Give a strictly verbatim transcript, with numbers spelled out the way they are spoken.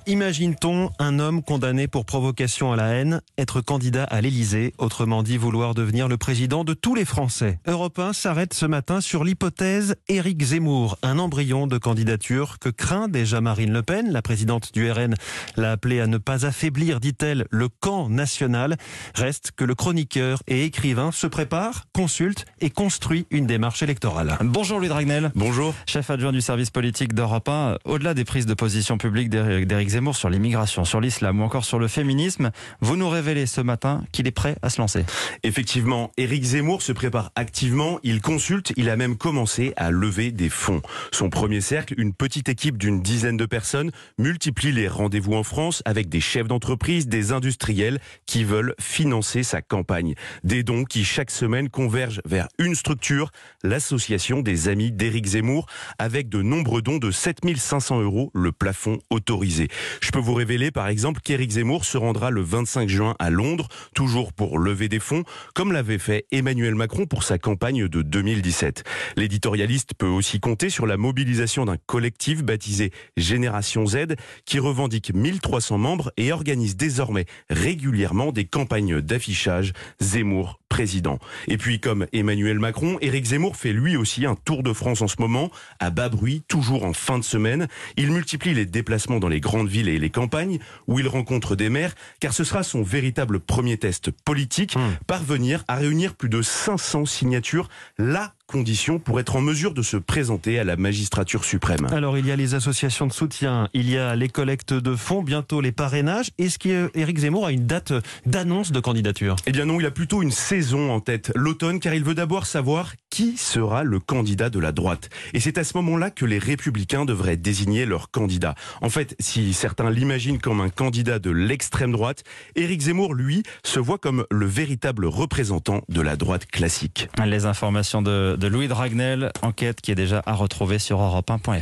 Imagine-t-on un homme condamné pour provocation à la haine être candidat à l'Élysée, autrement dit vouloir devenir le président de tous les Français. Europe un s'arrête ce matin sur l'hypothèse Éric Zemmour, un embryon de candidature que craint déjà Marine Le Pen. La présidente du R N l'a appelé à ne pas affaiblir, dit-elle, le camp national. Reste que le chroniqueur et écrivain se prépare, consulte et construit une démarche électorale. Bonjour Louis Dragnel. Bonjour. Chef adjoint du service politique d'Europe un. Au-delà des prises de position publiques d'Éric Zemmour sur l'immigration, sur l'islam ou encore sur le féminisme, vous nous révélez ce matin qu'il est prêt à se lancer. Effectivement, Éric Zemmour se prépare activement, il consulte, il a même commencé à lever des fonds. Son premier cercle, une petite équipe d'une dizaine de personnes, multiplie les rendez-vous en France avec des chefs d'entreprise, des industriels qui veulent financer sa campagne. Des dons qui chaque semaine convergent vers une structure, l'association des amis d'Éric Zemmour, avec de nombreux dons de sept mille cinq cents euros, le plafond autorisé. Je peux vous révéler par exemple qu'Éric Zemmour se rendra le vingt-cinq juin à Londres, toujours pour lever des fonds, comme l'avait fait Emmanuel Macron pour sa campagne de deux mille dix-sept. L'éditorialiste peut aussi compter sur la mobilisation d'un collectif baptisé Génération Z, qui revendique mille trois cents membres et organise désormais régulièrement des campagnes d'affichage Zemmour président. Et puis comme Emmanuel Macron, Éric Zemmour fait lui aussi un tour de France en ce moment, à bas bruit, toujours en fin de semaine. Il multiplie les déplacements dans les grandes villes et les campagnes, où il rencontre des maires, car ce sera son véritable premier test politique, mmh. parvenir à réunir plus de cinq cents signatures, la condition pour être en mesure de se présenter à la magistrature suprême. Alors il y a les associations de soutien, il y a les collectes de fonds, bientôt les parrainages. Est-ce qu'Éric Zemmour a une date d'annonce de candidature? Eh bien non, il a plutôt une saison en tête, l'automne, car il veut d'abord savoir qui sera le candidat de la droite. Et c'est à ce moment-là que les Républicains devraient désigner leur candidat. En fait, si certains l'imaginent comme un candidat de l'extrême droite, Éric Zemmour, lui, se voit comme le véritable représentant de la droite classique. Les informations de, de Louis Dragnel, enquête qui est déjà à retrouver sur europe un point f r.